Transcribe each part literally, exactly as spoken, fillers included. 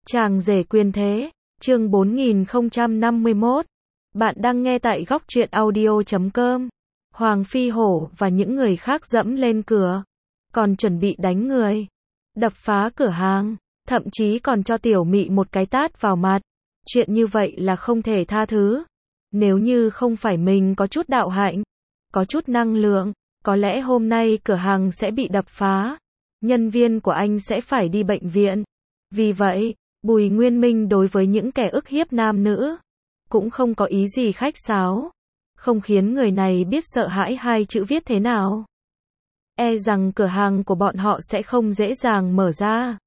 Chàng rể quyền thế, chương bốn nghìn không trăm năm mươi mốt. Bạn đang nghe tại góc truyện audio chấm com. Hoàng Phi Hổ và những người khác dẫm lên cửa, còn chuẩn bị đánh người, đập phá cửa hàng, thậm chí còn cho Tiểu Mị một cái tát vào mặt. Chuyện như vậy là không thể tha thứ. Nếu như không phải mình có chút đạo hạnh, có chút năng lượng, có lẽ hôm nay cửa hàng sẽ bị đập phá. Nhân viên của anh sẽ phải đi bệnh viện. Vì vậy, Bùi Nguyên Minh đối với những kẻ ức hiếp nam nữ cũng không có ý gì khách sáo, không khiến người này biết sợ hãi hai chữ viết thế nào. E rằng cửa hàng của bọn họ sẽ không dễ dàng mở ra.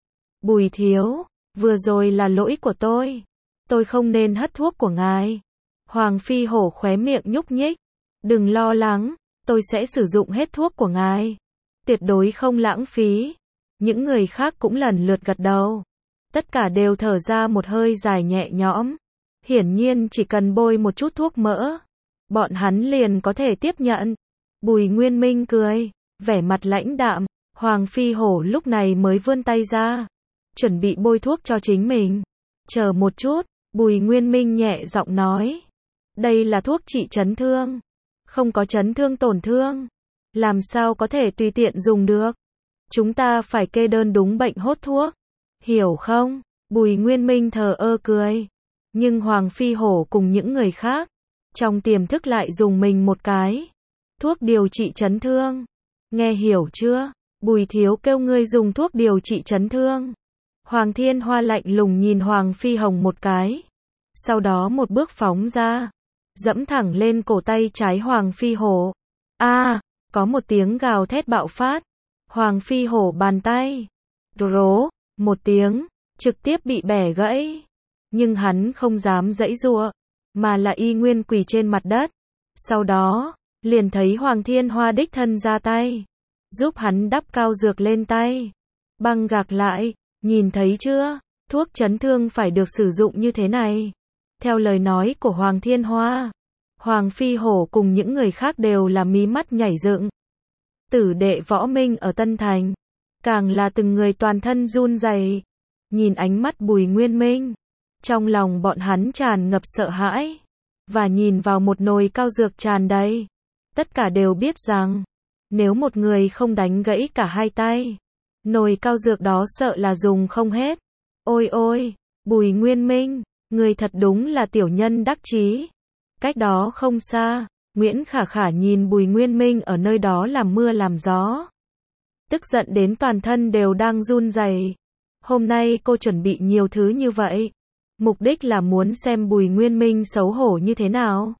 Bùi thiếu, vừa rồi là lỗi của tôi. Tôi không nên hất thuốc của ngài. Hoàng Phi Hổ khóe miệng nhúc nhích. Đừng lo lắng, tôi sẽ sử dụng hết thuốc của ngài. Tuyệt đối không lãng phí. Những người khác cũng lần lượt gật đầu. Tất cả đều thở ra một hơi dài nhẹ nhõm. Hiển nhiên chỉ cần bôi một chút thuốc mỡ, bọn hắn liền có thể tiếp nhận. Bùi Nguyên Minh cười, vẻ mặt lãnh đạm. Hoàng Phi Hổ lúc này mới vươn tay ra, chuẩn bị bôi thuốc cho chính mình. Chờ một chút, Bùi Nguyên Minh nhẹ giọng nói. Đây là thuốc trị chấn thương. Không có chấn thương tổn thương, làm sao có thể tùy tiện dùng được. Chúng ta phải kê đơn đúng bệnh hốt thuốc. Hiểu không? Bùi Nguyên Minh thờ ơ cười. Nhưng Hoàng Phi Hổ cùng những người khác, trong tiềm thức lại dùng mình một cái. Thuốc điều trị chấn thương. Nghe hiểu chưa? Bùi thiếu kêu ngươi dùng thuốc điều trị chấn thương. Hoàng Thiên Hoa lạnh lùng nhìn Hoàng Phi Hồng một cái. Sau đó một bước phóng ra, dẫm thẳng lên cổ tay trái Hoàng Phi Hổ. A, à, có một tiếng gào thét bạo phát. Hoàng Phi Hổ bàn tay, rố, một tiếng, trực tiếp bị bẻ gãy. Nhưng hắn không dám giãy giụa, mà là y nguyên quỳ trên mặt đất. Sau đó, liền thấy Hoàng Thiên Hoa đích thân ra tay, giúp hắn đắp cao dược lên tay. Băng gạc lại, nhìn thấy chưa? Thuốc chấn thương phải được sử dụng như thế này. Theo lời nói của Hoàng Thiên Hoa, Hoàng Phi Hổ cùng những người khác đều là mí mắt nhảy dựng. Tử đệ Võ Minh ở Tân Thành, càng là từng người toàn thân run rẩy, nhìn ánh mắt Bùi Nguyên Minh, trong lòng bọn hắn tràn ngập sợ hãi, và nhìn vào một nồi cao dược tràn đầy. Tất cả đều biết rằng, nếu một người không đánh gãy cả hai tay, nồi cao dược đó sợ là dùng không hết. Ôi ôi, Bùi Nguyên Minh, người thật đúng là tiểu nhân đắc chí. Cách đó không xa, Nguyễn Khả Khả nhìn Bùi Nguyên Minh ở nơi đó làm mưa làm gió, tức giận đến toàn thân đều đang run rẩy. Hôm nay cô chuẩn bị nhiều thứ như vậy, mục đích là muốn xem Bùi Nguyên Minh xấu hổ như thế nào,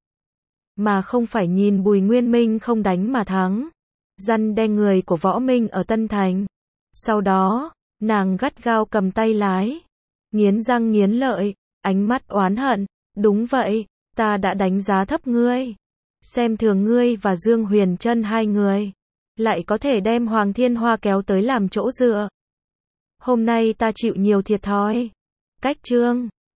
mà không phải nhìn Bùi Nguyên Minh không đánh mà thắng, răn đe người của Võ Minh ở Tân Thành. Sau đó, nàng gắt gao cầm tay lái, nghiến răng nghiến lợi, ánh mắt oán hận. Đúng vậy, ta đã đánh giá thấp ngươi, xem thường ngươi và Dương Huyền Trân hai người, lại có thể đem Hoàng Thiên Hoa kéo tới làm chỗ dựa. Hôm nay ta chịu nhiều thiệt thòi. Cách chương